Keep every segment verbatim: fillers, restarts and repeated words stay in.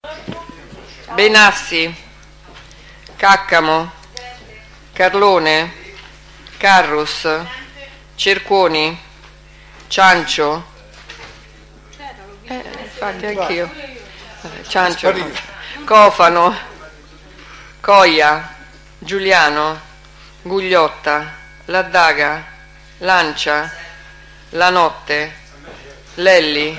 Benassi, Caccamo, Carlone, Carrus, Cerconi, Ciancio, eh, infatti anch'io, Ciancio, Cofano, Coia, Giuliano, Gugliotta, Laddaga, Lancia, La Notte, Lelli,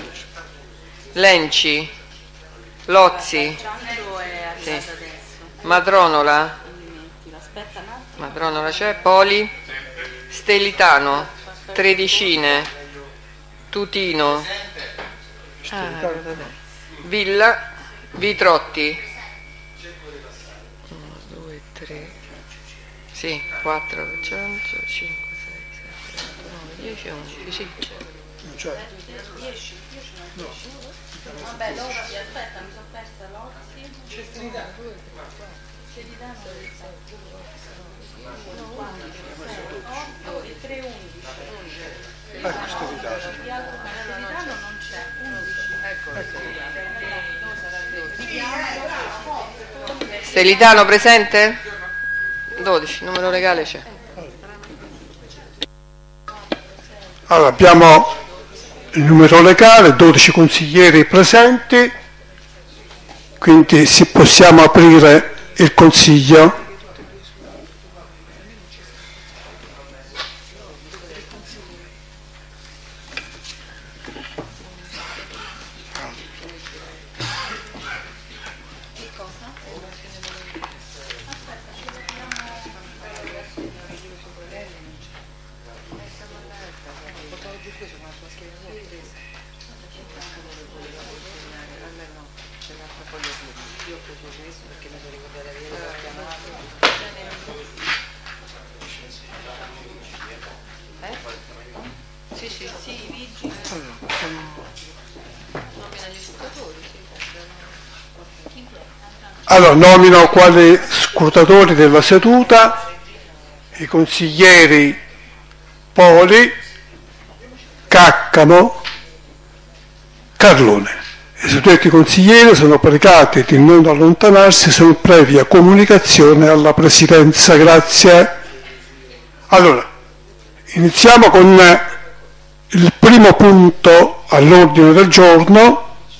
Lenci, Lozzi, sì. Madronola, Madronola c'è, Poli, Stelitano, Tredicine, Tutino, ah, Villa, Vitrotti, uno, due, tre, sì, quattro, cinque, sei, sette, otto, nove, dieci, undici, sì. Non c'è. Vabbè, Laura, aspetta, mi sono persa Lozzi. Celidano, Celidano, otto e tre, undici. Ecco, Stelitano. Celidano non c'è, undici. Stelitano presente? dodici, numero legale c'è. Allora, abbiamo il numero legale, dodici consiglieri presenti, quindi si possiamo aprire il consiglio. Allora, nomino quali scrutatori della seduta i consiglieri Poli, Caccamo, Carlone. I suddetti consiglieri sono pregati di non allontanarsi se non previa comunicazione alla Presidenza. Grazie. Allora, iniziamo con il primo punto all'ordine del giorno.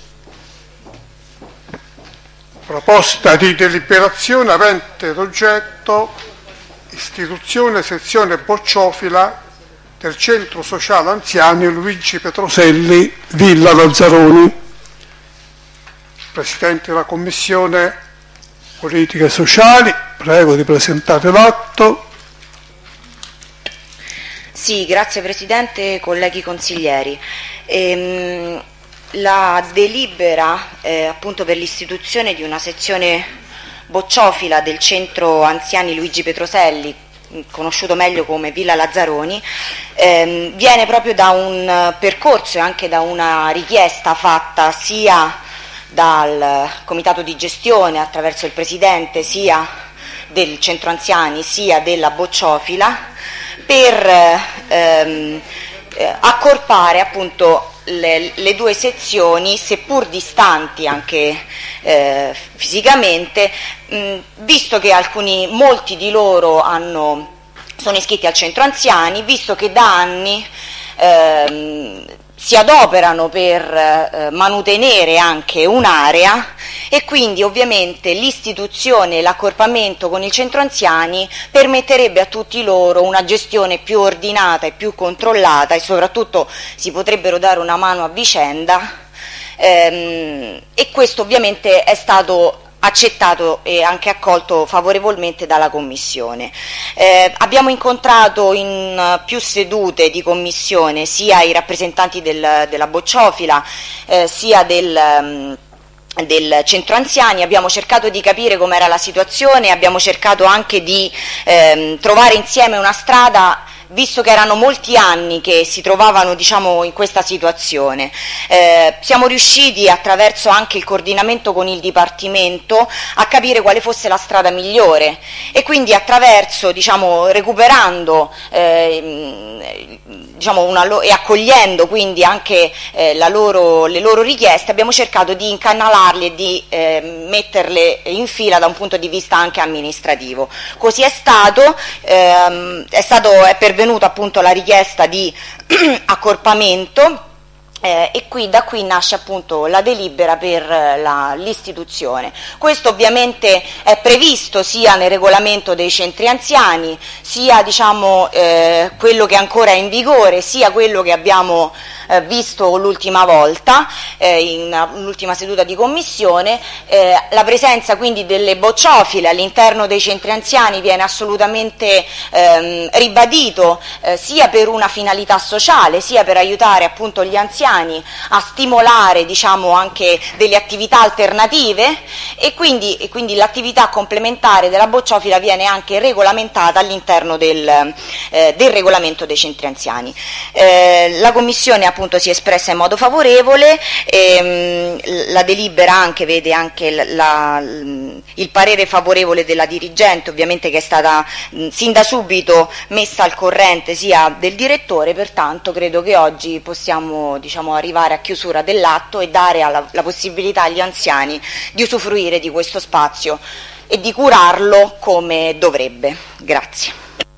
Proposta di deliberazione avente d'oggetto istituzione sezione bocciofila del Centro Sociale Anziani Luigi Petroselli, Villa Lazzaroni. Presidente della Commissione Politiche Sociali, prego di presentare l'atto. Sì, grazie Presidente, colleghi consiglieri. Ehm, La delibera eh, appunto per l'istituzione di una sezione bocciofila del centro anziani Luigi Petroselli, conosciuto meglio come Villa Lazzaroni, ehm, viene proprio da un percorso e anche da una richiesta fatta sia dal comitato di gestione attraverso il Presidente sia del centro anziani sia della bocciofila per ehm, eh, accorpare appunto Le, le due sezioni, seppur distanti anche eh, fisicamente, mh, visto che alcuni, molti di loro hanno, sono iscritti al centro anziani, visto che da anni ehm, si adoperano per eh, manutenere anche un'area e quindi ovviamente l'istituzione e l'accorpamento con il centro anziani permetterebbe a tutti loro una gestione più ordinata e più controllata e soprattutto si potrebbero dare una mano a vicenda ehm, e questo ovviamente è stato accettato e anche accolto favorevolmente dalla Commissione. Eh, abbiamo incontrato in uh, più sedute di Commissione sia i rappresentanti del, della bocciofila eh, sia del, um, del centro anziani, abbiamo cercato di capire com'era la situazione, abbiamo cercato anche di ehm, trovare insieme una strada visto che erano molti anni che si trovavano, diciamo, in questa situazione. Eh, siamo riusciti, attraverso anche il coordinamento con il Dipartimento, a capire quale fosse la strada migliore, e quindi attraverso, diciamo, recuperando eh, diciamo una lo- e accogliendo quindi anche eh, la loro, le loro richieste, abbiamo cercato di incanalarli e di eh, metterle in fila da un punto di vista anche amministrativo. Così è stato, ehm, è, stato è pervenuta appunto la richiesta di accorpamento. Eh, e qui, da qui nasce appunto la delibera per eh, la, l'istituzione. Questo ovviamente è previsto sia nel regolamento dei centri anziani, sia, diciamo, eh, quello che ancora è in vigore, sia quello che abbiamo eh, visto l'ultima volta, eh, in una, l'ultima seduta di commissione. Eh, la presenza quindi delle bocciofile all'interno dei centri anziani viene assolutamente ehm, ribadito, eh, sia per una finalità sociale, sia per aiutare appunto gli anziani a stimolare, diciamo, anche delle attività alternative, e quindi, e quindi l'attività complementare della bocciofila viene anche regolamentata all'interno del, eh, del regolamento dei centri anziani. Eh, la Commissione appunto si è espressa in modo favorevole, ehm, la delibera anche vede anche la, la, il parere favorevole della dirigente, ovviamente, che è stata mh, sin da subito messa al corrente sia del direttore. Pertanto credo che oggi possiamo, diciamo, arrivare a chiusura dell'atto e dare alla, la possibilità agli anziani di usufruire di questo spazio e di curarlo come dovrebbe. Grazie.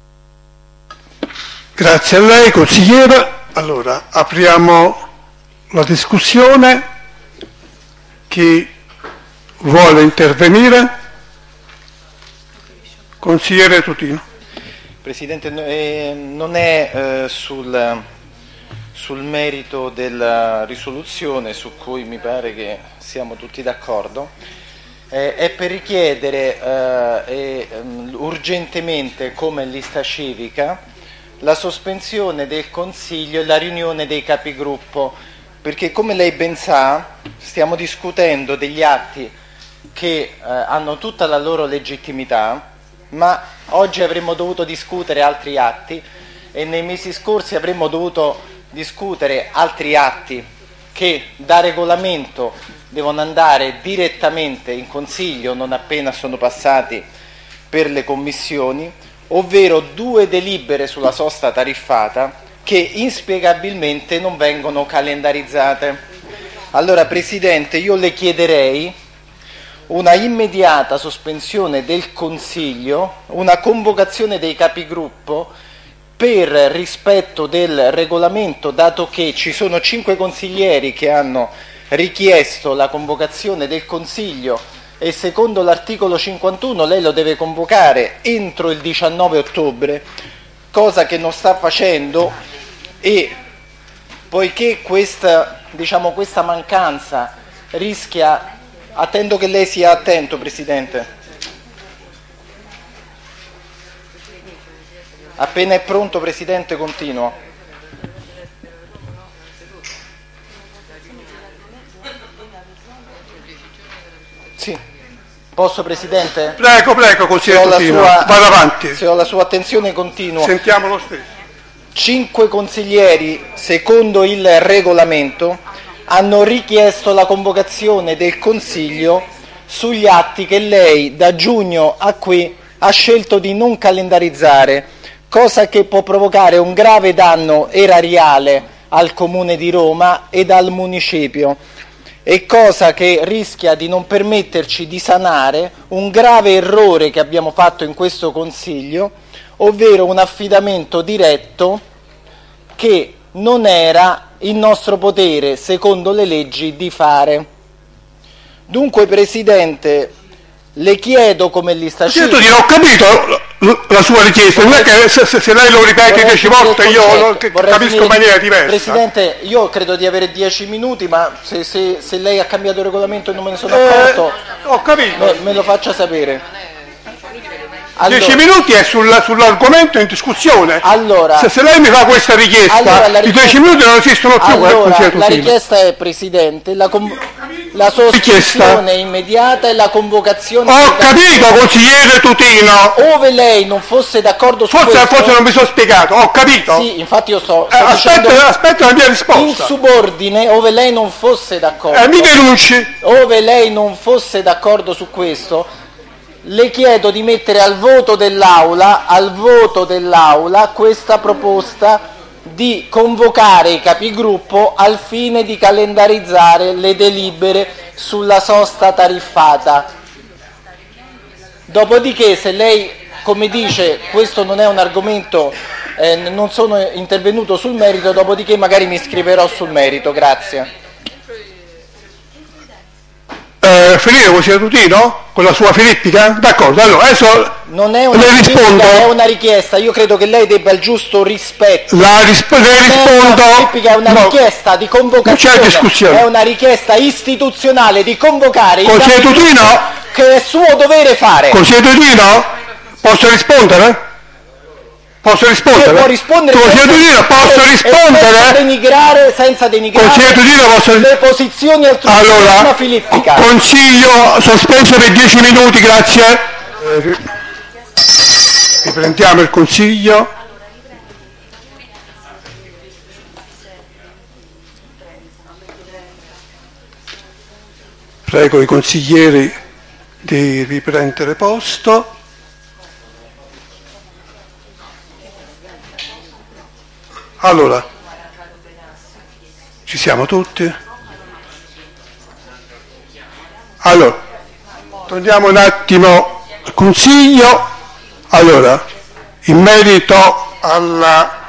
Grazie a lei, consigliera. Allora, apriamo la discussione. Chi vuole intervenire? Consigliere Tutino. Presidente, eh, non è eh, sul... sul merito della risoluzione, su cui mi pare che siamo tutti d'accordo, eh, è per richiedere eh, e, um, urgentemente, come lista civica, la sospensione del Consiglio e la riunione dei capigruppo, perché, come lei ben sa, stiamo discutendo degli atti che eh, hanno tutta la loro legittimità, ma oggi avremmo dovuto discutere altri atti e nei mesi scorsi avremmo dovuto discutere altri atti che da regolamento devono andare direttamente in Consiglio non appena sono passati per le commissioni, ovvero due delibere sulla sosta tariffata che inspiegabilmente non vengono calendarizzate. Allora, Presidente, io le chiederei una immediata sospensione del Consiglio, una convocazione dei capigruppo per rispetto del regolamento, dato che ci sono cinque consiglieri che hanno richiesto la convocazione del Consiglio e secondo l'articolo cinquantuno lei lo deve convocare entro il diciannove ottobre, cosa che non sta facendo, e poiché questa, diciamo, questa mancanza rischia, attendo che lei sia attento, Presidente. Appena è pronto, Presidente, continuo. Sì. Posso, Presidente? Prego, prego, consigliere Tutino, vada avanti. Se ho la sua attenzione, continuo. Sentiamo lo stesso. Cinque consiglieri, secondo il regolamento, hanno richiesto la convocazione del Consiglio sugli atti che lei da giugno a qui ha scelto di non calendarizzare, cosa che può provocare un grave danno erariale al Comune di Roma ed al Municipio, e cosa che rischia di non permetterci di sanare un grave errore che abbiamo fatto in questo Consiglio, ovvero un affidamento diretto che non era in nostro potere, secondo le leggi, di fare. Dunque, Presidente, le chiedo come lista civica... Io ho capito la sua richiesta, non è che se, se lei lo ripete dieci volte io non capisco in maniera diversa. Presidente, io credo di avere dieci minuti, ma se, se, se lei ha cambiato il regolamento e non me ne sono eh, accorto, ho capito. me, me lo faccia sapere. Allora, dieci minuti è sul, sull'argomento in discussione. Allora, se, se lei mi fa questa richiesta, allora, richiesta i dieci minuti non esistono più. Allora, la richiesta è, Presidente, la, la sospensione immediata e la convocazione. Ho capito, consigliere Tutino. Ove lei non fosse d'accordo su forse, questo. Forse non mi sono spiegato, ho capito. Sì, infatti io so. Eh, aspetta, aspetta la mia risposta. In subordine, ove lei non fosse d'accordo. Eh, mi denunci. Ove lei non fosse d'accordo su questo. Le chiedo di mettere al voto dell'Aula, al voto dell'Aula questa proposta di convocare i capigruppo al fine di calendarizzare le delibere sulla sosta tariffata. Dopodiché, se lei, come dice, questo non è un argomento, eh, non sono intervenuto sul merito, dopodiché magari mi iscriverò sul merito. Grazie. Eh, finire consigliere Tutino? Con la sua filippica? D'accordo, allora adesso non è una le rispondo. È una richiesta, io credo che lei debba il giusto rispetto. La risp- le rispondo. È una no, richiesta di convocazione. Non c'è discussione. È una richiesta istituzionale di convocare consigliere Tutino, che è suo dovere fare. Consigliere Tutino, posso rispondere? Posso rispondere? Può rispondere consigliere Tutino, posso rispondere? Senza denigrare, senza denigrare Tutino, posso... le posizioni altrui. Allora, filippica. Consiglio sospeso per dieci minuti, grazie. Eh, riprendiamo il consiglio. Prego i consiglieri di riprendere posto. Allora, ci siamo tutti? Allora, torniamo un attimo al consiglio. Allora, in merito alla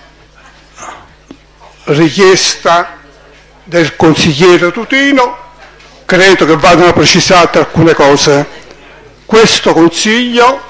richiesta del consigliere Tutino, credo che vadano precisate alcune cose. Questo consiglio,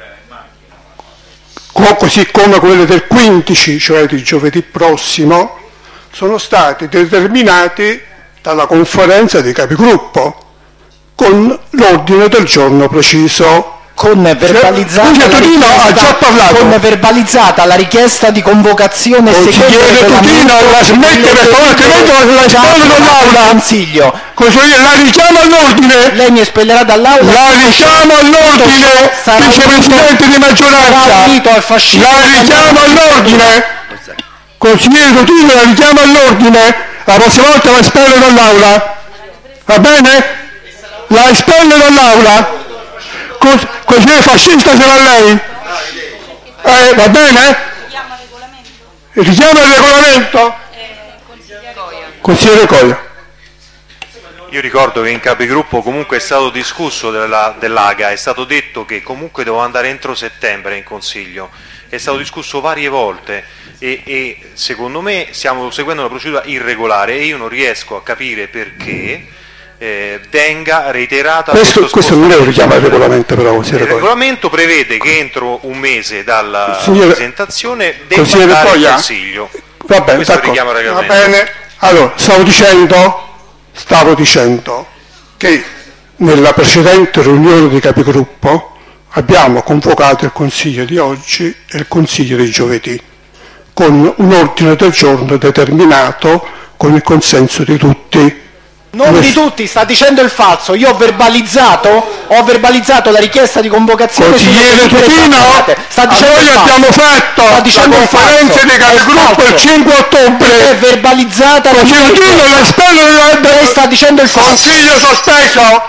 così come quelle del quindici, cioè di giovedì prossimo, sono stati determinati dalla conferenza dei capigruppo con l'ordine del giorno preciso. Con verbalizzata, cioè, la Tutino ha già parlato. Con verbalizzata la richiesta di convocazione. Consigliere Tutino, la smette per favore, altrimenti la espello dall'aula. Consiglio. Consigliere, la richiamo all'ordine. Lei mi espellerà dall'aula. La richiamo all'ordine, vicepresidente di maggioranza. La richiamo all'ordine. Consigliere Tutino, la richiamo all'ordine. La prossima volta la espello dall'aula. Va bene? La espello dall'aula. Consigliere fascista sarà lei? Eh, va bene? Richiama il regolamento? Consigliere Coia. Io ricordo che in capigruppo comunque è stato discusso della, dell'A G A, è stato detto che comunque doveva andare entro settembre in Consiglio, è stato discusso varie volte e, e secondo me stiamo seguendo una procedura irregolare e io non riesco a capire perché Eh, venga reiterata questo, questo non è un richiamo al regolamento, però il regolamento prevede che entro un mese dalla signore, presentazione debba andare in Consiglio. Va bene, va bene. Allora, stavo dicendo stavo dicendo che nella precedente riunione di capigruppo abbiamo convocato il Consiglio di oggi e il Consiglio di giovedì con un ordine del giorno determinato con il consenso di tutti. Non Come... di tutti, sta dicendo il falso. Io ho verbalizzato, ho verbalizzato la richiesta di convocazione. Consigliere Tutino, sta dicendo noi abbiamo fatto sta dicendo la conferenza dei capigruppo il cinque ottobre. È verbalizzata. Consigliere Tutino, la spero della... Lei sta dicendo il falso. Consiglio sospeso.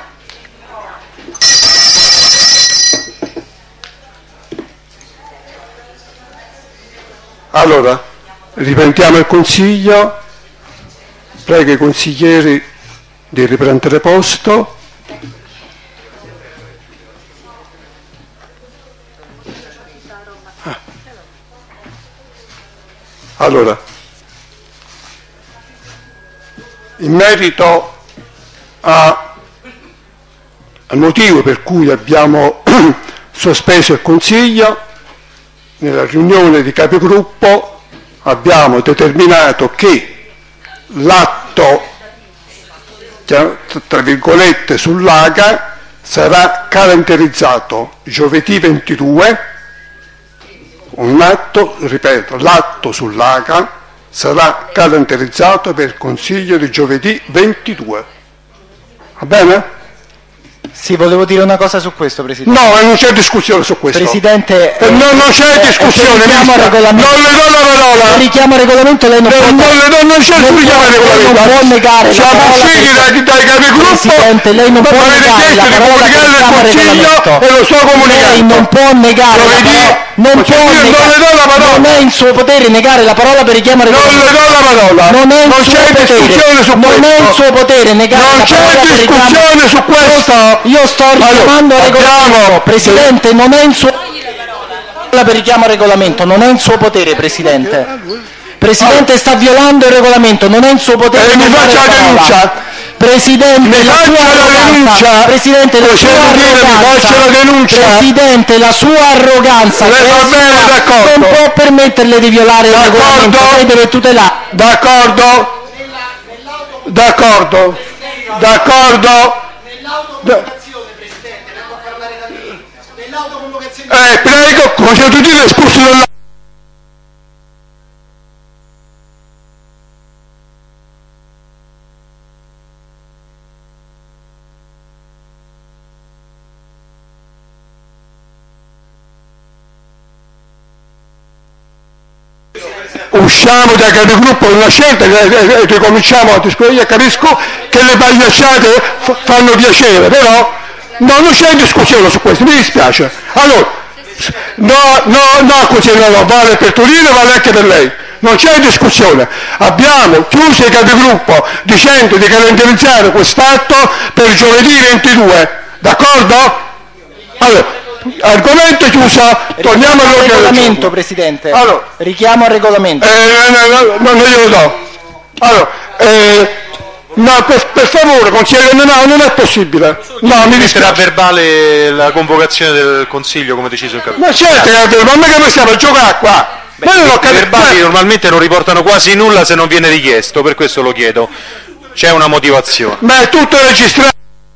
Allora, riprendiamo il consiglio. Prego i consiglieri di riprendere posto. Ah. Allora, in merito a, al motivo per cui abbiamo sospeso il Consiglio, nella riunione di capigruppo abbiamo determinato che l'atto tra virgolette sull'A G A sarà calendarizzato giovedì ventidue, un atto, ripeto, l'atto sull'A G A sarà calendarizzato per il Consiglio di giovedì ventidue. Va bene? Sì, volevo dire una cosa su questo, Presidente. No, non c'è discussione su questo. Presidente, eh, no, non c'è eh, discussione. richiamo al regolamento. Non le do la parola. Se richiamo al regolamento lei non no, può. Non le do, non c'è non richiamo al regolamento. Non può negare siamo la parola. usciti dai, dai capigruppo. Presidente, lei non può negare la parola che richiama al regolamento. E lo sto comunicando. Lei non può negare la parola. Non può negare. Non le do la parola. Non è in suo potere negare la parola per richiamare il regolamento. Non le do la parola. Non è in non suo c'è potere. discussione su non questo. è in suo potere negare non la parola per richiamare. Non c'è discussione su questo. Io sto richiamando allora, il regolamento. Presidente, non è in suo per richiamo al regolamento, non è in suo potere, Presidente. Presidente, sta violando il regolamento, non è in suo potere. E mi faccia la denuncia. Presidente, la sua arroganza. Presidente, la sua arroganza. Presidente, la sua arroganza. Non può permetterle di violare il regolamento, lei deve tutelare. D'accordo? D'accordo? D'accordo? Eh, prego, come tu dire espulso dalla... Usciamo dai capigruppo una scelta e ricominciamo a discutere. Io capisco che le pagliacciate fanno piacere, però no, non c'è discussione su questo, mi dispiace. Allora, no, no, no, così no, vale per Torino, vale anche per lei. Non c'è discussione. Abbiamo chiuso il capigruppo dicendo di calendarizzare quest'atto per giovedì ventidue, d'accordo? Allora, argomento chiuso, torniamo al regolamento, Presidente. Allora, richiamo al regolamento. Eh, no, no, no, non glielo do. Allora, eh, no, per, per favore, consigliere, no, non è possibile. No, mi metterà a verbale la convocazione del Consiglio come deciso in capitolo. Ma certo, ma mica noi stiamo a giocare qua. Beh, i verbali normalmente non riportano quasi nulla se non viene richiesto, per questo lo chiedo. C'è una motivazione. Ma è tutto registrato.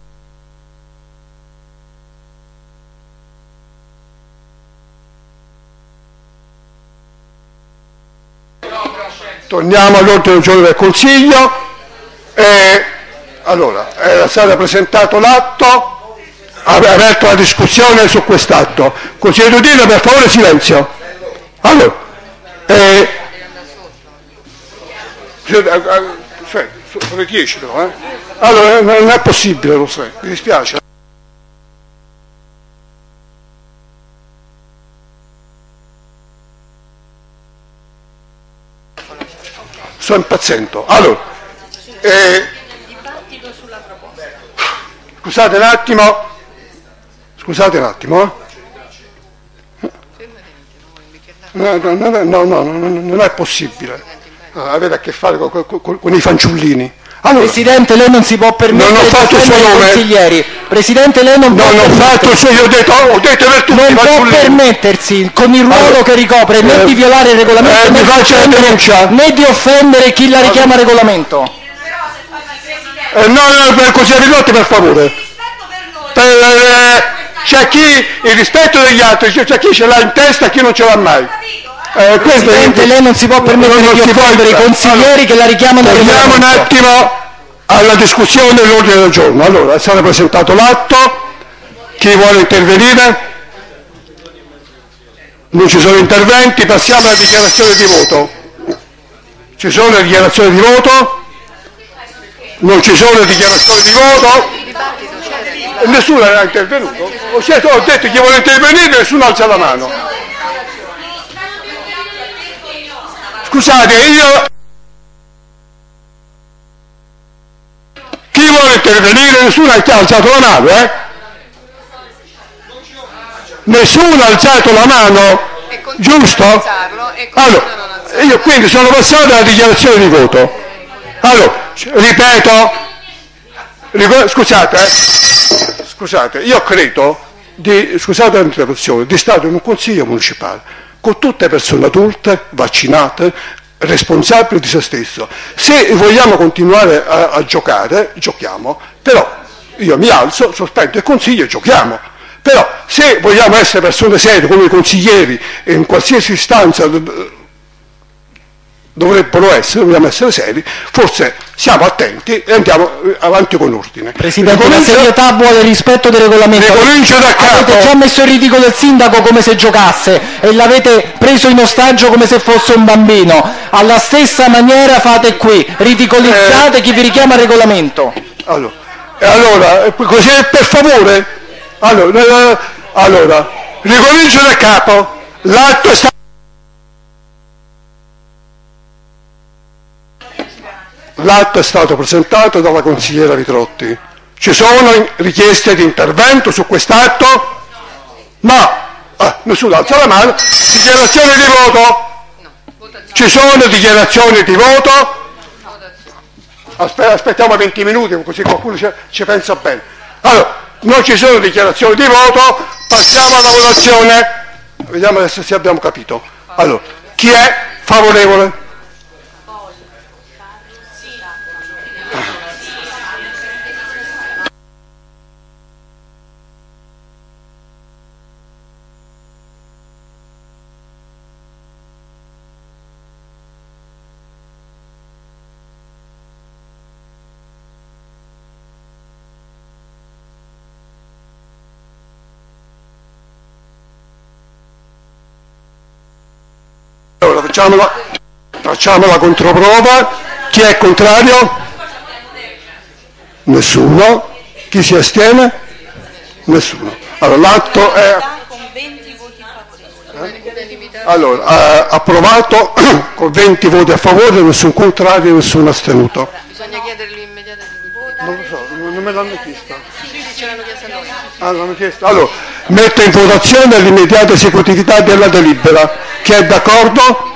Torniamo all'ordine del giorno del Consiglio. Eh, allora, era stato presentato l'atto, ha aperto la discussione su quest'atto. Consigliere Udino, per favore silenzio. Allora, eh, sono le dieci però, eh? Allora, non è possibile, lo sai, mi dispiace. Sto impazzendo. Allora, eh, scusate un attimo, scusate un attimo, eh. no, no, no, no, no, non è possibile, avete a che fare con, con, con i fanciullini. Allora, Presidente, lei non si può permettere non ho fatto il suo nome. Consiglieri. Presidente, lei non, non può ho fatto il suo, io ho detto, ho detto per tutti non può permettersi con il ruolo allora, che ricopre né eh, di violare il regolamento eh, né, di offendere, né di offendere chi la richiama al regolamento. Eh, no, no, per così ridotti, per favore. Per, eh, c'è chi il rispetto degli altri, c'è chi ce l'ha in testa e chi non ce l'ha mai. Eh, Presidente, lei non si può permettere non di offendere i consiglieri allora, che la richiamano. Torniamo un attimo alla discussione dell'ordine del giorno. Allora, è stato presentato l'atto, chi vuole intervenire? Non ci sono interventi, passiamo alla dichiarazione di voto. Ci sono le dichiarazioni di voto? Non ci sono le dichiarazioni di voto? Nessuno era intervenuto? Ho detto chi vuole intervenire, nessuno alza la mano. Scusate, io... Chi vuole intervenire? Nessuno ha alzato la mano, eh? Nessuno ha alzato la mano, giusto? Allora, io quindi sono passato alla dichiarazione di voto. Allora, ripeto, ripeto scusate, eh? Scusate, io credo di, scusate l'interruzione, di stare in un consiglio municipale con tutte persone adulte, vaccinate, responsabili di se stesso. Se vogliamo continuare a, a giocare, giochiamo, però io mi alzo, sospendo il consiglio e giochiamo. Però se vogliamo essere persone serie come i consiglieri e in qualsiasi istanza dovrebbero essere, dobbiamo essere seri, forse siamo attenti e andiamo avanti con ordine. Presidente, la serietà vuole rispetto del regolamento. Da capo. Avete già messo in ridicolo il sindaco come se giocasse e l'avete preso in ostaggio come se fosse un bambino. Alla stessa maniera fate qui, ridicolizzate eh, chi vi richiama al regolamento. Allora, allora così per favore, allora, allora ricomincio da capo, l'atto è stato L'atto è stato presentato dalla consigliera Vitrotti. Ci sono richieste di intervento su quest'atto? No. Ah, nessuno alza la mano. Dichiarazioni di voto? Ci sono dichiarazioni di voto? Aspetta, aspettiamo venti minuti così qualcuno ci, ci pensa bene. Allora, non ci sono dichiarazioni di voto, passiamo alla votazione. Vediamo adesso se abbiamo capito. Allora, chi è favorevole? Allora facciamo la, facciamo la controprova. Chi è contrario? Nessuno. Chi si astiene? Nessuno. Allora l'atto è allora, eh, approvato con venti voti a favore, nessun contrario e nessun astenuto. Bisogna chiederlo immediatamente. Non lo so, non me l'hanno chiesto. Ce l'hanno chiesto a noi. Ah, l'hanno chiesto. Allora, metto in votazione l'immediata esecutività della delibera. Chi è d'accordo?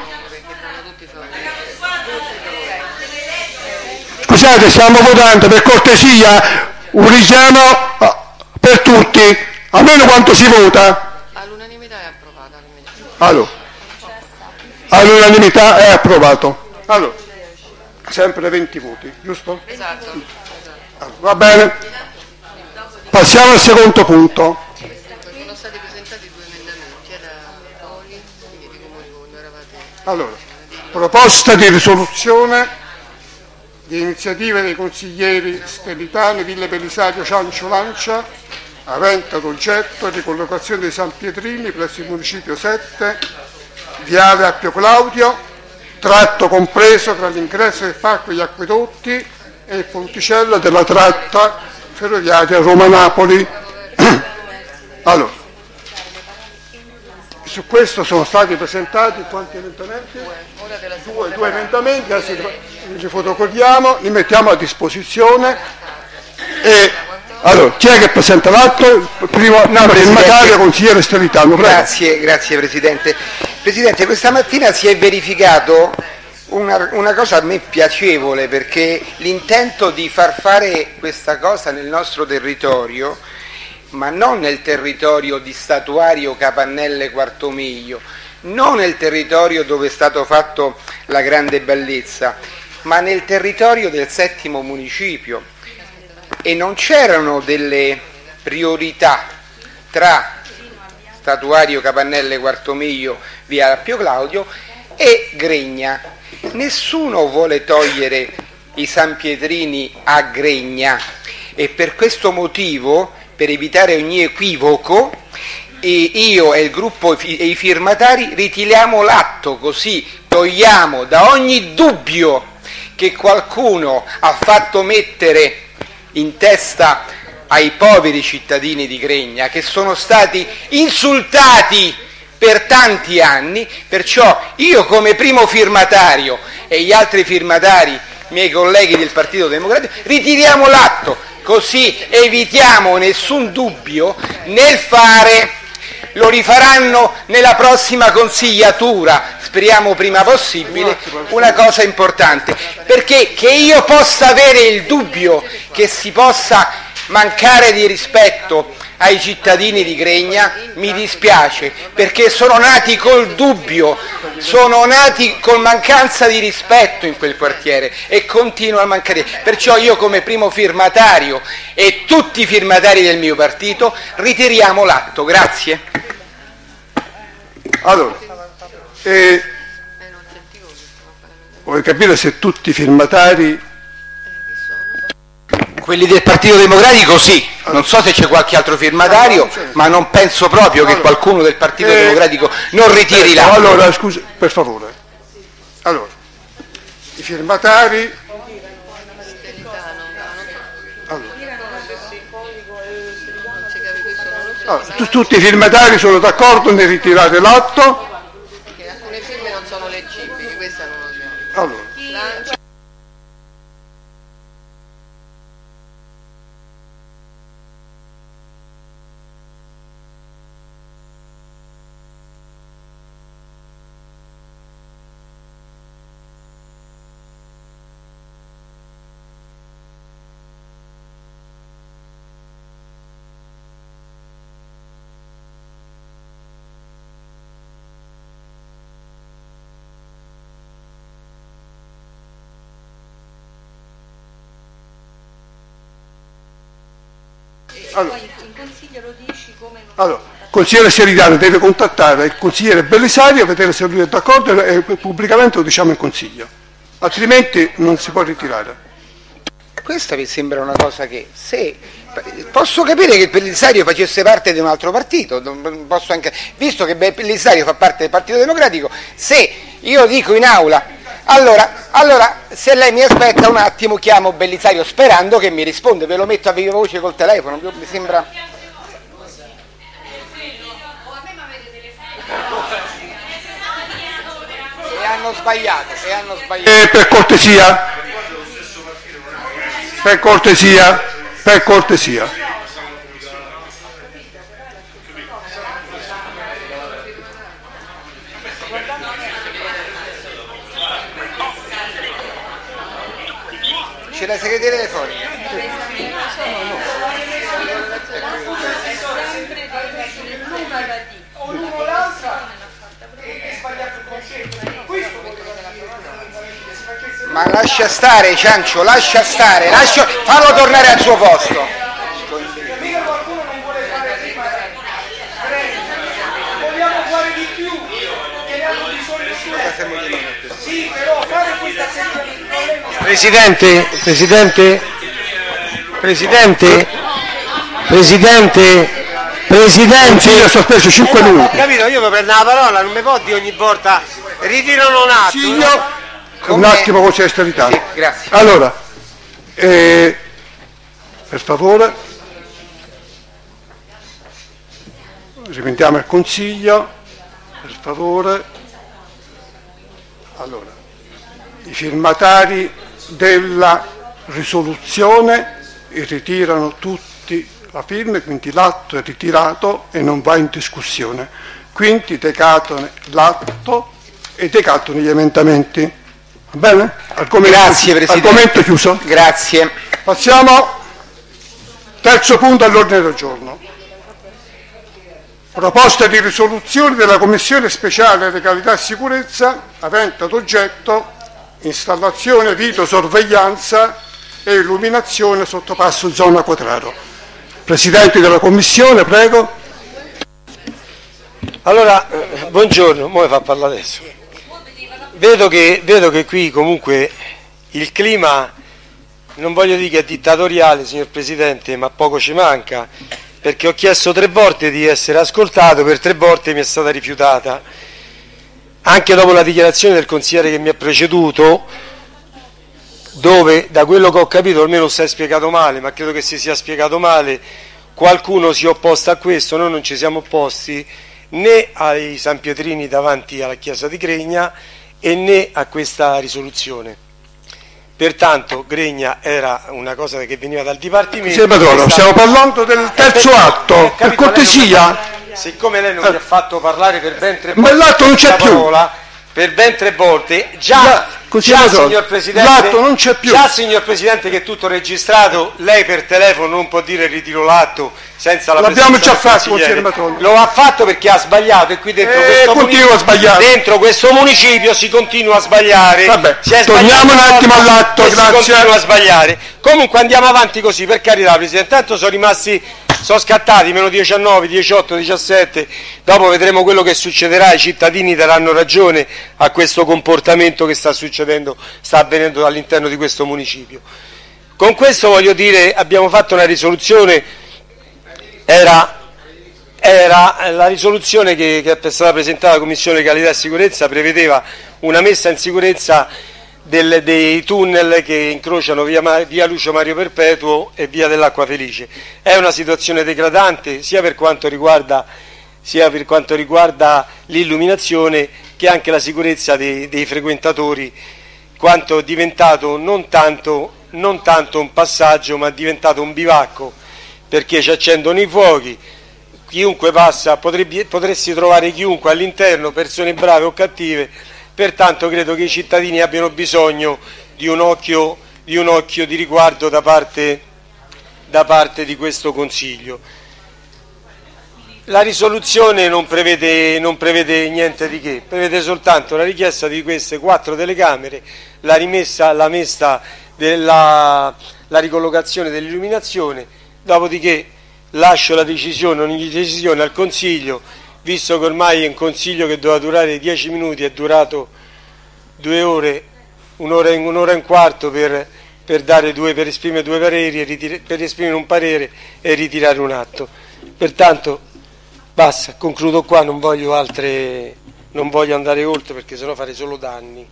Scusate, stiamo votando, per cortesia, un richiamo per tutti, almeno quanto si vota? All'unanimità è approvata. Allora, all'unanimità è approvato. Allora, sempre venti voti, giusto? Esatto. Allora, va bene. Passiamo al secondo punto. Sono stati presentati due emendamenti, era Poli, quindi di Comune Fondo, eravate... Allora, proposta di risoluzione di iniziative dei consiglieri Stellitano, Ville Belisario, Ciancio, Lancia, avente ad oggetto ricollocazione dei San Pietrini presso il municipio sette, viale Appio Claudio, tratto compreso tra l'ingresso del parco degli acquedotti e il ponticello della tratta ferroviaria Roma-Napoli. Allora, su questo sono stati presentati quanti emendamenti? Due, due emendamenti, adesso li fotocopiamo, li mettiamo a disposizione. E allora, chi è che presenta l'atto? Primo, no, il firmatario, consigliere Stellitano. Grazie, grazie Presidente. Presidente, questa mattina si è verificato una, una cosa a me piacevole, perché l'intento di far fare questa cosa nel nostro territorio, ma non nel territorio di Statuario, Capannelle, Quarto Miglio, non nel territorio dove è stato fatto la grande bellezza, ma nel territorio del settimo municipio. E non c'erano delle priorità tra Statuario, Capannelle, Quarto Miglio, via Appio Claudio e Gregna. Nessuno vuole togliere i San Pietrini a Gregna e per questo motivo, per evitare ogni equivoco, e io e il gruppo e i firmatari ritiriamo l'atto, così togliamo da ogni dubbio che qualcuno ha fatto mettere in testa ai poveri cittadini di Gregna, che sono stati insultati per tanti anni. Perciò io, come primo firmatario, e gli altri firmatari, miei colleghi del Partito Democratico, ritiriamo l'atto, così evitiamo nessun dubbio nel fare. Lo rifaranno nella prossima consigliatura, speriamo prima possibile, una cosa importante, perché che io possa avere il dubbio che si possa mancare di rispetto ai cittadini di Gregna, mi dispiace, perché sono nati col dubbio, sono nati con mancanza di rispetto in quel quartiere e continuano a mancare. Perciò io come primo firmatario e tutti i firmatari del mio partito ritiriamo l'atto. Grazie. Allora, eh, vuoi capire se tutti i firmatari... Quelli del Partito Democratico sì, non so se c'è qualche altro firmatario, ma non penso proprio che qualcuno del Partito eh, Democratico non ritiri l'atto. Allora, scusa, per favore. Allora, i firmatari... Allora. Allora, tu, tutti i firmatari sono d'accordo nel ritirare l'atto? Perché alcune firme non sono leggibili, questa non lo so. Allora. Allora, in consiglio lo dici come non... allora, il consigliere Seridano deve contattare il consigliere Bellisario, vedere se lui è d'accordo e pubblicamente lo diciamo in consiglio, altrimenti non si può ritirare. Questa mi sembra una cosa che, se posso capire che Bellisario facesse parte di un altro partito, posso anche, visto che Bellisario fa parte del Partito Democratico, se io dico in aula, allora, allora se lei mi aspetta un attimo chiamo Bellisario sperando che mi risponde, ve lo metto a viva voce col telefono, mi sembra... E hanno sbagliato, e hanno sbagliato. E per cortesia, per cortesia, per cortesia. C'è la segreteria telefonica. Ma lascia stare Ciancio, lascia stare, lascia, fallo tornare al suo posto. Vogliamo fare di più, che hanno bisogno di sì, però fare questa serie di problemi. Presidente, Presidente, Presidente, Presidente, Presidente. Io ho sospeso cinque minuti. Capito, io mi prendo la parola, non mi può dire ogni volta ritirano un atto. Sì, io... Un attimo, voce esterità. Sì, grazie. Allora, eh, per favore, ripetiamo il consiglio, per favore. Allora, i firmatari della risoluzione ritirano tutti la firma, quindi l'atto è ritirato e non va in discussione. Quindi decadono l'atto e decadono gli emendamenti. Va bene? Argomento, Grazie Presidente. Argomento chiuso. Grazie. Passiamo terzo punto all'ordine del giorno. Proposta di risoluzione della Commissione Speciale Legalità e Sicurezza avente ad oggetto installazione videosorveglianza e illuminazione sottopasso zona Quadraro. Presidente della Commissione, prego. Allora, eh, buongiorno, mo mi fa parlare adesso. Vedo che, vedo che qui comunque il clima, non voglio dire che è dittatoriale, signor Presidente, ma poco ci manca, perché ho chiesto tre volte di essere ascoltato, per tre volte mi è stata rifiutata. Anche dopo la dichiarazione del consigliere che mi ha preceduto, dove da quello che ho capito almeno si è spiegato male, ma credo che si sia spiegato male, qualcuno si è opposto a questo, noi non ci siamo opposti né ai San Pietrini davanti alla chiesa di Gregna e né a questa risoluzione. Pertanto Gregna era una cosa che veniva dal Dipartimento. Sì, padrone, stiamo parlando del terzo eh, atto, eh, capito, per cortesia. Siccome lei non mi ha fatto parlare per ben tre Ma l'atto non c'è più. parola, per ben tre volte, già, già, già signor Presidente, l'atto non c'è più. Già signor Presidente che è tutto registrato, lei per telefono non può dire ritiro l'atto senza la L'abbiamo presenza già del fatto, consigliere. consigliere Matroni. Lo ha fatto perché ha sbagliato e qui dentro, Eh, questo, continua munic- a sbagliare. dentro questo municipio si continua a sbagliare. Vabbè, si è torniamo sbagliato un attimo una volta all'atto, e grazie. si continua a sbagliare. Comunque andiamo avanti così, per carità Presidente, tanto sono rimasti, sono scattati meno diciannove, diciotto, diciassette, dopo vedremo quello che succederà, i cittadini daranno ragione a questo comportamento che sta succedendo, sta avvenendo all'interno di questo municipio. Con questo voglio dire, abbiamo fatto una risoluzione, era, era la risoluzione che, che è stata presentata alla Commissione Legalità e Sicurezza, prevedeva una messa in sicurezza del, dei tunnel che incrociano via, via Lucio Mario Perpetuo e via dell'Acqua Felice. È una situazione degradante sia per quanto riguarda, sia per quanto riguarda l'illuminazione che anche la sicurezza dei, dei frequentatori, quanto è diventato non tanto, non tanto un passaggio ma è diventato un bivacco, perché ci accendono i fuochi, chiunque passa, potrebbe, potresti trovare chiunque all'interno, persone brave o cattive, pertanto credo che i cittadini abbiano bisogno di un occhio di, un occhio di riguardo da parte, da parte di questo Consiglio. La risoluzione non prevede, non prevede niente di che, prevede soltanto la richiesta di queste quattro telecamere, la rimessa, la messa della la ricollocazione dell'illuminazione, dopodiché lascio la decisione, ogni decisione al Consiglio, visto che ormai è un Consiglio che doveva durare dieci minuti, è durato due ore, un'ora e un'ora e un quarto per, per, dare due, per esprimere due pareri, e ritir- per esprimere un parere e ritirare un atto. Pertanto basta, concludo qua, non voglio altre, non voglio andare oltre perché sennò farei solo danni.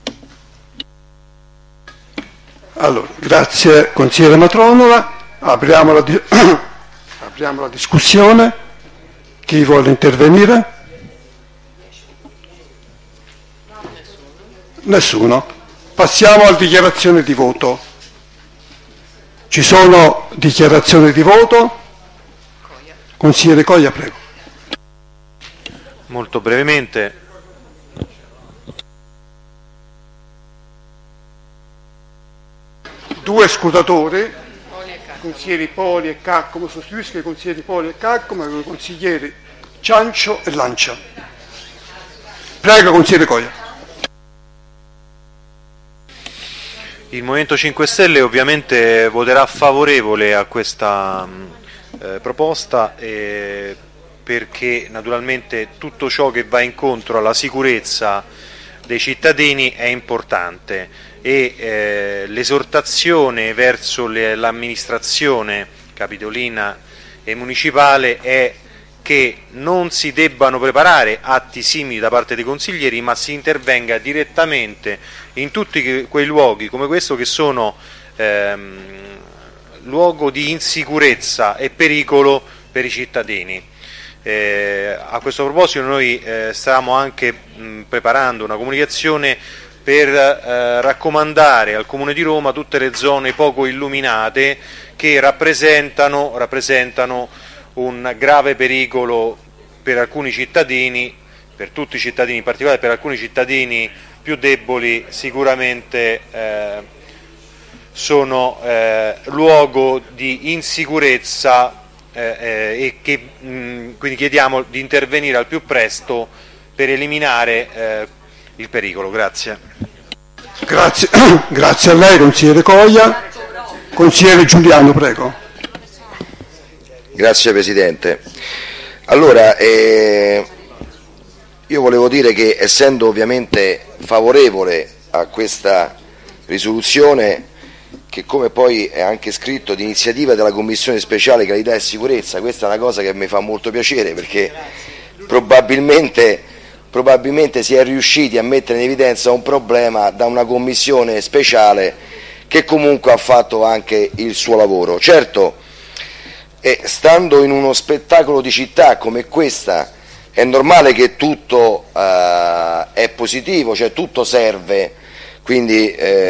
Allora, grazie consigliere Matronola, apriamo la, di- apriamo la discussione, chi vuole intervenire? Nessuno. Passiamo alla dichiarazione di voto. Ci sono dichiarazioni di voto? Consigliere Coia, prego. Molto brevemente. Due scrutatori, consiglieri Poli e Caccomo, sostituisco i consiglieri Poli e Caccomo con i consiglieri Ciancio e Lancia. Prego, consigliere Coia. Il Movimento cinque Stelle ovviamente voterà favorevole a questa eh, proposta eh, perché naturalmente tutto ciò che va incontro alla sicurezza dei cittadini è importante e eh, l'esortazione verso le, l'amministrazione capitolina e municipale è che non si debbano preparare atti simili da parte dei consiglieri, ma si intervenga direttamente in tutti quei luoghi come questo che sono ehm, luogo di insicurezza e pericolo per i cittadini. Eh, a questo proposito noi eh, stiamo anche mh, preparando una comunicazione per eh, raccomandare al Comune di Roma tutte le zone poco illuminate che rappresentano, rappresentano un grave pericolo per alcuni cittadini, per tutti i cittadini, in particolare per alcuni cittadini più deboli, sicuramente eh, sono eh, luogo di insicurezza eh, eh, e che mh, quindi chiediamo di intervenire al più presto per eliminare eh, il pericolo. Grazie. Grazie, grazie a lei consigliere Coia. Consigliere Giuliano, prego. Grazie Presidente. Allora, eh, io volevo dire che essendo ovviamente favorevole a questa risoluzione, che come poi è anche scritto di iniziativa della Commissione Speciale Legalità e Sicurezza, questa è una cosa che mi fa molto piacere perché probabilmente, probabilmente si è riusciti a mettere in evidenza un problema da una Commissione Speciale che comunque ha fatto anche il suo lavoro. Certo, e stando in uno spettacolo di città come questa è normale che tutto eh, è positivo, cioè tutto serve, quindi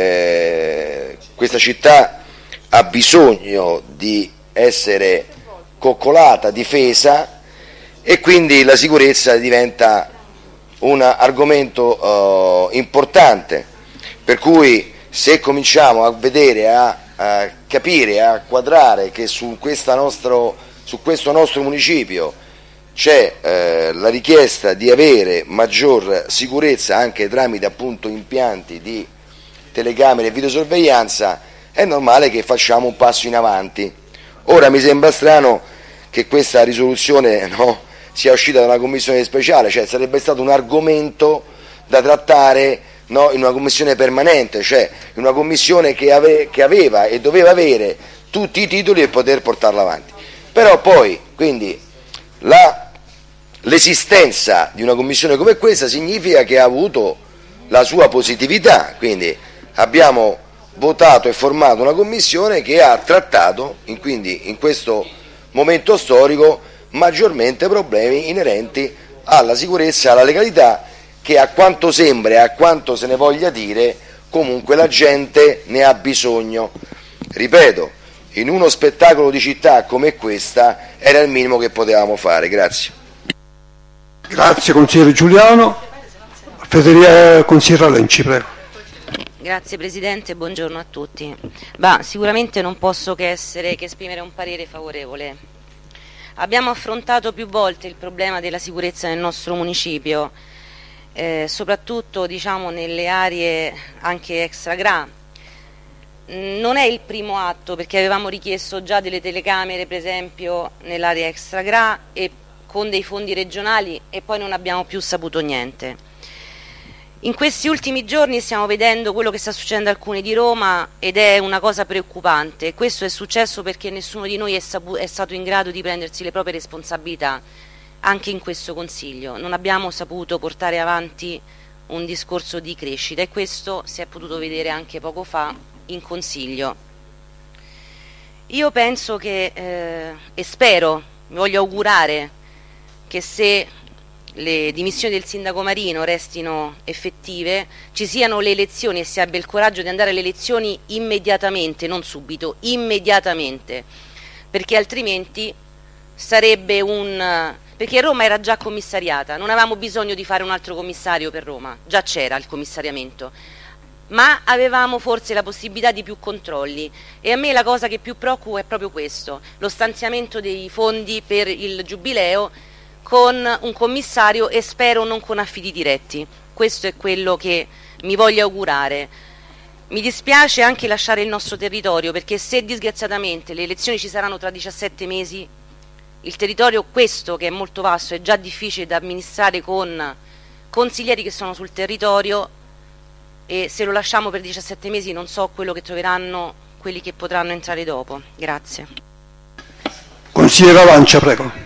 eh, questa città ha bisogno di essere coccolata, difesa e quindi la sicurezza diventa un argomento eh, importante, per cui se cominciamo a vedere, a, a capire, a quadrare che su, questa nostro, su questo nostro municipio c'è eh, la richiesta di avere maggior sicurezza anche tramite appunto impianti di telecamere e videosorveglianza, è normale che facciamo un passo in avanti. Ora mi sembra strano che questa risoluzione, no, sia uscita da una commissione speciale, cioè sarebbe stato un argomento da trattare, no, in una commissione permanente, cioè in una commissione che, ave, che aveva e doveva avere tutti i titoli e poter portarla avanti. Però poi, quindi, la, l'esistenza di una commissione come questa significa che ha avuto la sua positività, quindi abbiamo votato e formato una commissione che ha trattato, in, quindi in questo momento storico, maggiormente problemi inerenti alla sicurezza e alla legalità, che a quanto sembra e a quanto se ne voglia dire comunque la gente ne ha bisogno. Ripeto, in uno spettacolo di città come questa era il minimo che potevamo fare. Grazie. Grazie consigliere Giuliano. Federica, consigliere Lenci, prego. Grazie Presidente, buongiorno a tutti. Bah, sicuramente non posso che essere che esprimere un parere favorevole. Abbiamo affrontato più volte il problema della sicurezza nel nostro municipio, eh, soprattutto diciamo nelle aree anche extra G R A. Non è il primo atto, perché avevamo richiesto già delle telecamere per esempio nell'area extra G R A e con dei fondi regionali, e poi non abbiamo più saputo niente. In questi ultimi giorni stiamo vedendo quello che sta succedendo a Alcuni di Roma ed è una cosa preoccupante. Questo è successo perché nessuno di noi è, è stato in grado di prendersi le proprie responsabilità, anche in questo Consiglio. Non abbiamo saputo portare avanti un discorso di crescita e questo si è potuto vedere anche poco fa in Consiglio. Io penso che, eh, e spero, mi voglio augurare che se le dimissioni del sindaco Marino restino effettive, ci siano le elezioni e si abbia il coraggio di andare alle elezioni immediatamente, non subito, immediatamente, perché altrimenti sarebbe un... perché Roma era già commissariata, non avevamo bisogno di fare un altro commissario per Roma, già c'era il commissariamento, ma avevamo forse la possibilità di più controlli e a me la cosa che più preoccupa è proprio questo, lo stanziamento dei fondi per il Giubileo con un commissario e spero non con affidi diretti. Questo è quello che mi voglio augurare. Mi dispiace anche lasciare il nostro territorio, perché se disgraziatamente le elezioni ci saranno tra diciassette mesi, il territorio questo che è molto vasto è già difficile da amministrare con consiglieri che sono sul territorio, e se lo lasciamo per diciassette mesi non so quello che troveranno quelli che potranno entrare dopo. Grazie. Consigliera Lancia, prego.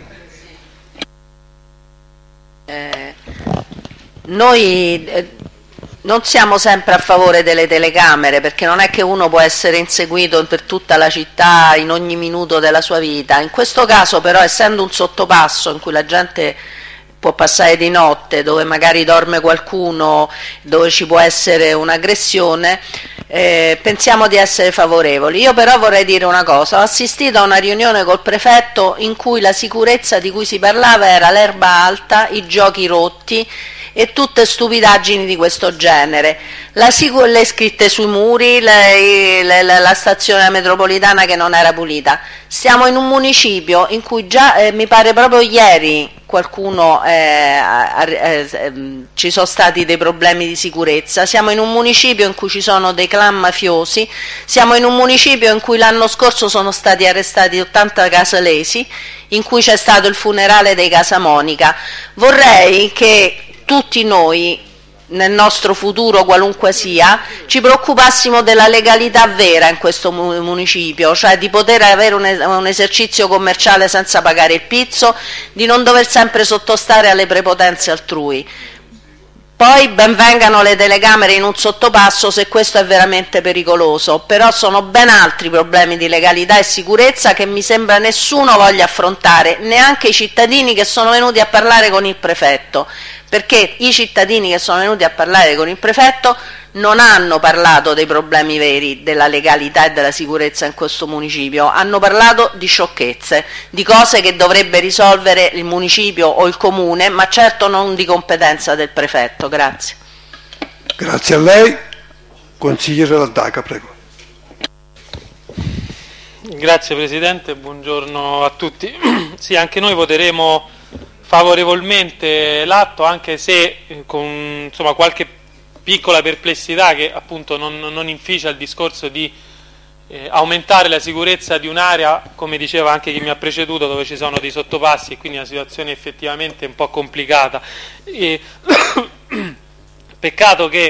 Eh, noi eh, non siamo sempre a favore delle telecamere, perché non è che uno può essere inseguito per tutta la città in ogni minuto della sua vita. In questo caso però, essendo un sottopasso in cui la gente può passare di notte, dove magari dorme qualcuno, dove ci può essere un'aggressione, eh, pensiamo di essere favorevoli. Io però vorrei dire una cosa: ho assistito a una riunione col prefetto in cui la sicurezza di cui si parlava era l'erba alta, i giochi rotti e tutte stupidaggini di questo genere, la sicur- le scritte sui muri, le, le, le, la stazione metropolitana che non era pulita. Siamo in un municipio in cui già, eh, mi pare proprio ieri, qualcuno eh, eh, eh, ci sono stati dei problemi di sicurezza. Siamo in un municipio in cui ci sono dei clan mafiosi, siamo in un municipio in cui l'anno scorso sono stati arrestati ottanta casalesi, in cui c'è stato il funerale dei Casamonica. Vorrei che tutti noi, nel nostro futuro qualunque sia, ci preoccupassimo della legalità vera in questo municipio, cioè di poter avere un, un esercizio commerciale senza pagare il pizzo, di non dover sempre sottostare alle prepotenze altrui. Poi ben vengano le telecamere in un sottopasso se questo è veramente pericoloso, però sono ben altri problemi di legalità e sicurezza che mi sembra nessuno voglia affrontare, neanche i cittadini che sono venuti a parlare con il prefetto. perché i cittadini che sono venuti a parlare con il prefetto non hanno parlato dei problemi veri della legalità e della sicurezza in questo municipio, hanno parlato di sciocchezze, di cose che dovrebbe risolvere il municipio o il comune, ma certo non di competenza del prefetto. Grazie. Grazie a lei. Consigliere Laddaca, prego. Grazie Presidente, buongiorno a tutti. Sì, anche noi voteremo favorevolmente l'atto, anche se eh, con insomma, qualche piccola perplessità che appunto non, non inficia il discorso di eh, aumentare la sicurezza di un'area, come diceva anche chi mi ha preceduto, dove ci sono dei sottopassi e quindi una situazione effettivamente un po' complicata. E, peccato che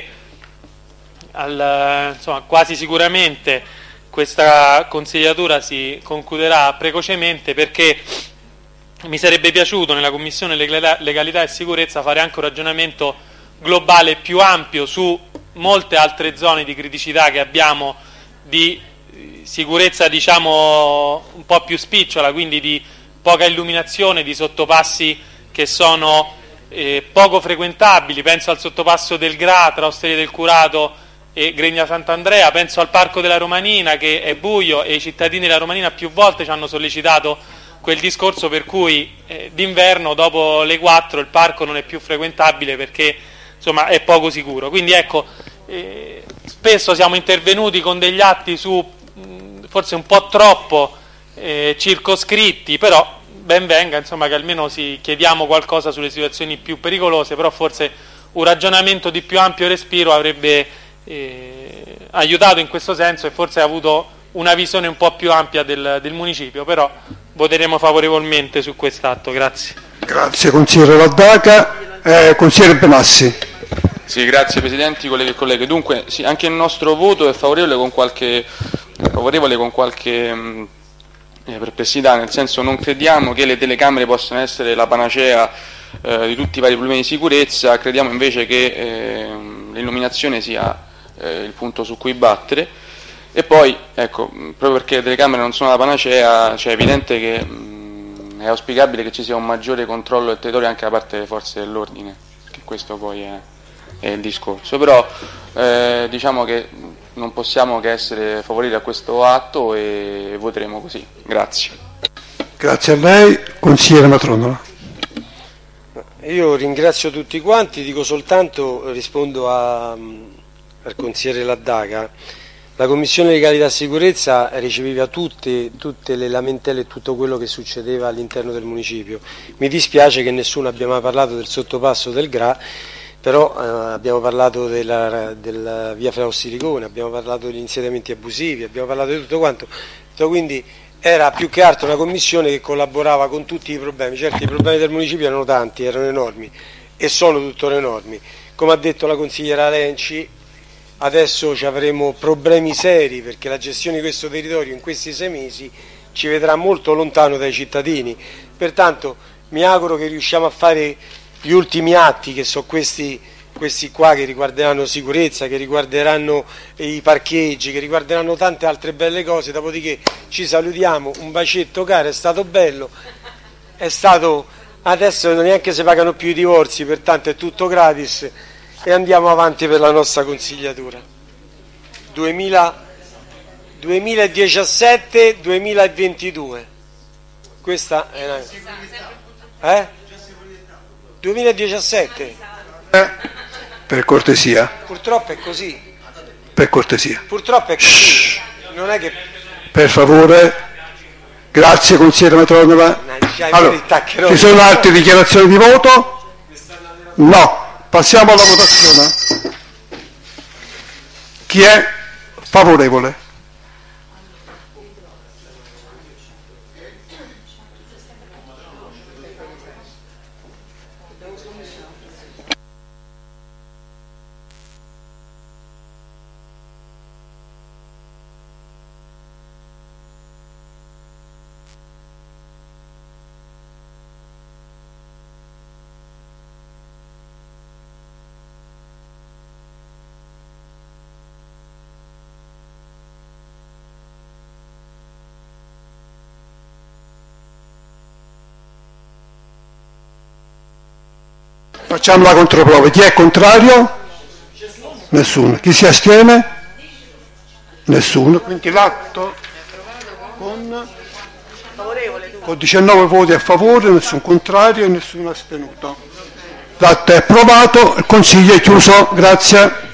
al, insomma, quasi sicuramente questa consigliatura si concluderà precocemente, perché mi sarebbe piaciuto nella Commissione Legalità e Sicurezza fare anche un ragionamento globale più ampio su molte altre zone di criticità che abbiamo, di sicurezza diciamo un po' più spicciola, quindi di poca illuminazione, di sottopassi che sono eh, poco frequentabili. Penso al sottopasso del Gra tra Osteria del Curato e Gregna Sant'Andrea, penso al Parco della Romanina che è buio e i cittadini della Romanina più volte ci hanno sollecitato quel discorso per cui eh, d'inverno dopo le quattro il parco non è più frequentabile perché insomma è poco sicuro. Quindi ecco, eh, spesso siamo intervenuti con degli atti su mh, forse un po' troppo eh, circoscritti, però ben venga insomma che almeno si chiediamo qualcosa sulle situazioni più pericolose, però forse un ragionamento di più ampio respiro avrebbe eh, aiutato in questo senso e forse ha avuto una visione un po' più ampia del, del municipio, però voteremo favorevolmente su quest'atto. Grazie. Grazie consigliere Laddaca. Eh, consigliere Benassi. Sì, grazie Presidenti, colleghi e colleghe. Dunque, sì, anche il nostro voto è favorevole con qualche, favorevole con qualche mh, perplessità, nel senso non crediamo che le telecamere possano essere la panacea eh, di tutti i vari problemi di sicurezza, crediamo invece che eh, l'illuminazione sia eh, il punto su cui battere. E poi, ecco, proprio perché le telecamere non sono la panacea, cioè è evidente che mh, è auspicabile che ci sia un maggiore controllo del territorio anche da parte delle forze dell'ordine, che questo poi è, è il discorso. Però eh, diciamo che non possiamo che essere favoriti a questo atto e voteremo così. Grazie. Grazie a lei. Consigliere Matronola. Io ringrazio tutti quanti, dico soltanto, rispondo a, al consigliere Laddaca. La Commissione Legalità e Sicurezza riceveva tutte, tutte le lamentele e tutto quello che succedeva all'interno del municipio. Mi dispiace che nessuno abbia mai parlato del sottopasso del Gra, però eh, abbiamo parlato della, della via Frausti-Rigone, abbiamo parlato degli insediamenti abusivi, abbiamo parlato di tutto quanto. Quindi era più che altro una commissione che collaborava con tutti i problemi. Certo, i problemi del municipio erano tanti, erano enormi e sono tuttora enormi. Come ha detto la consigliera Lenci, adesso ci avremo problemi seri perché la gestione di questo territorio in questi sei mesi ci vedrà molto lontano dai cittadini. Pertanto mi auguro che riusciamo a fare gli ultimi atti, che sono questi, questi qua, che riguarderanno sicurezza, che riguarderanno i parcheggi, che riguarderanno tante altre belle cose. Dopodiché ci salutiamo, un bacetto caro, è stato bello, è stato, adesso non neanche si pagano più i divorzi, pertanto è tutto gratis. E andiamo avanti per la nostra consigliatura. duemiladiciassette duemilaventidue. Questa è una... Eh? duemiladiciassette. Eh, per cortesia. Purtroppo è così. Per cortesia. Purtroppo è così. Shhh. Non è che... Per favore. Grazie consigliere Matronola. Allora, ci sono altre dichiarazioni di voto? No. Passiamo alla votazione. Chi è favorevole? Facciamo la controprova. Chi è contrario? Nessuno. Chi si astiene? Nessuno. Quindi l'atto con, con diciannove voti a favore, nessun contrario e nessuno astenuto. L'atto è approvato, il Consiglio è chiuso. Grazie.